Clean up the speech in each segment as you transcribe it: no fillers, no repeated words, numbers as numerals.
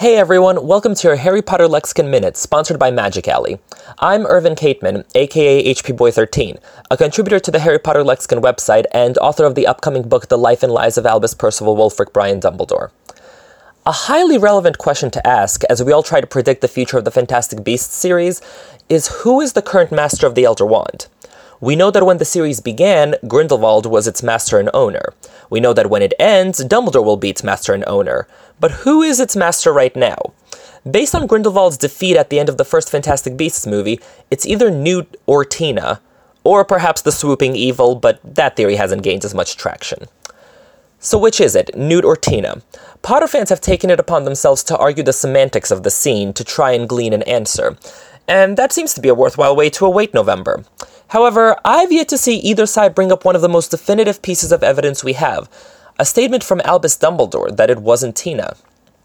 Hey everyone, welcome to your Harry Potter Lexicon Minute, sponsored by Magic Alley. I'm Irvin Cateman, aka HP Boy 13, a contributor to the Harry Potter Lexicon website and author of the upcoming book The Life and Lies of Albus Percival Wulfric Brian Dumbledore. A highly relevant question to ask, as we all try to predict the future of the Fantastic Beasts series, is who is the current master of the Elder Wand? We know that when the series began, Grindelwald was its master and owner. We know that when it ends, Dumbledore will be its master and owner. But who is its master right now? Based on Grindelwald's defeat at the end of the first Fantastic Beasts movie, it's either Newt or Tina, or perhaps the swooping evil, but that theory hasn't gained as much traction. So which is it, Newt or Tina? Potter fans have taken it upon themselves to argue the semantics of the scene to try and glean an answer, and that seems to be a worthwhile way to await November. However, I've yet to see either side bring up one of the most definitive pieces of evidence we have, a statement from Albus Dumbledore that it wasn't Tina.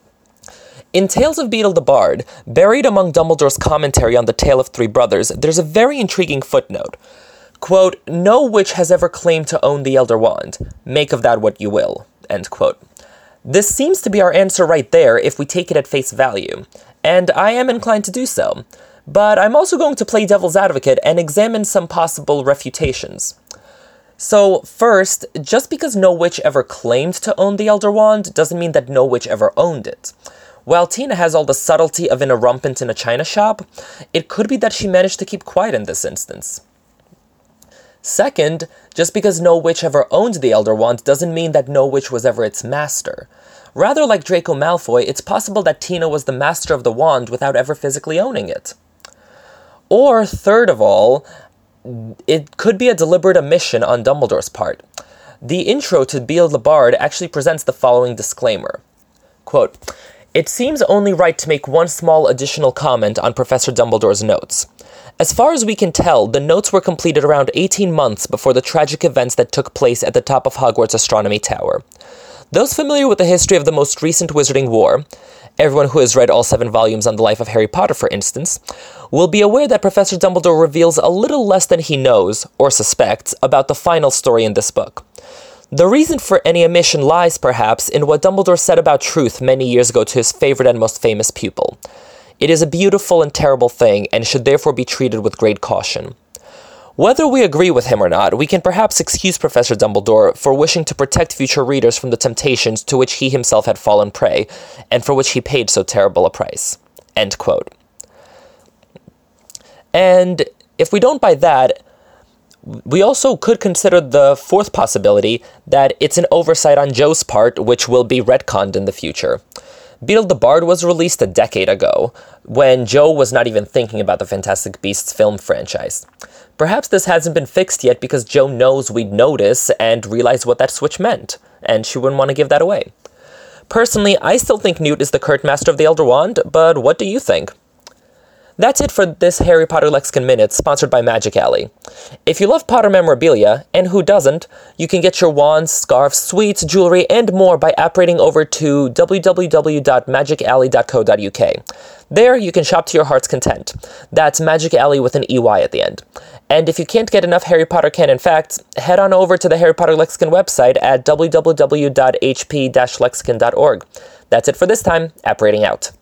In Tales of Beedle the Bard, buried among Dumbledore's commentary on the Tale of Three Brothers, there's a very intriguing footnote. Quote, "No witch has ever claimed to own the Elder Wand. Make of that what you will." End quote. This seems to be our answer right there if we take it at face value, and I am inclined to do so. But I'm also going to play devil's advocate and examine some possible refutations. So, first, just because no witch ever claimed to own the Elder Wand doesn't mean that no witch ever owned it. While Tina has all the subtlety of an erumpent in a china shop, it could be that she managed to keep quiet in this instance. Second, just because no witch ever owned the Elder Wand doesn't mean that no witch was ever its master. Rather like Draco Malfoy, it's possible that Tina was the master of the wand without ever physically owning it. Or, third of all, it could be a deliberate omission on Dumbledore's part. The intro to Beedle the Bard actually presents the following disclaimer. Quote, "It seems only right to make one small additional comment on Professor Dumbledore's notes. As far as we can tell, the notes were completed around 18 months before the tragic events that took place at the top of Hogwarts Astronomy Tower. Those familiar with the history of the most recent Wizarding War, everyone who has read all 7 volumes on the life of Harry Potter, for instance, will be aware that Professor Dumbledore reveals a little less than he knows, or suspects, about the final story in this book. The reason for any omission lies, perhaps, in what Dumbledore said about truth many years ago to his favorite and most famous pupil. It is a beautiful and terrible thing, and should therefore be treated with great caution. Whether we agree with him or not, we can perhaps excuse Professor Dumbledore for wishing to protect future readers from the temptations to which he himself had fallen prey, and for which he paid so terrible a price." End quote. And if we don't buy that, we also could consider the fourth possibility that it's an oversight on Joe's part, which will be retconned in the future. Beedle the Bard was released a decade ago, when Joe was not even thinking about the Fantastic Beasts film franchise. Perhaps this hasn't been fixed yet because Joe knows we'd notice and realize what that switch meant, and she wouldn't want to give that away. Personally, I still think Newt is the current master of the Elder Wand, but what do you think? That's it for this Harry Potter Lexicon Minute, sponsored by Magic Alley. If you love Potter memorabilia, and who doesn't, you can get your wands, scarves, sweets, jewelry, and more by operating over to www.magicalley.co.uk. There, you can shop to your heart's content. That's Magic Alley with an EY at the end. And if you can't get enough Harry Potter canon facts, head on over to the Harry Potter Lexicon website at www.hp-lexicon.org. That's it for this time. Operating out.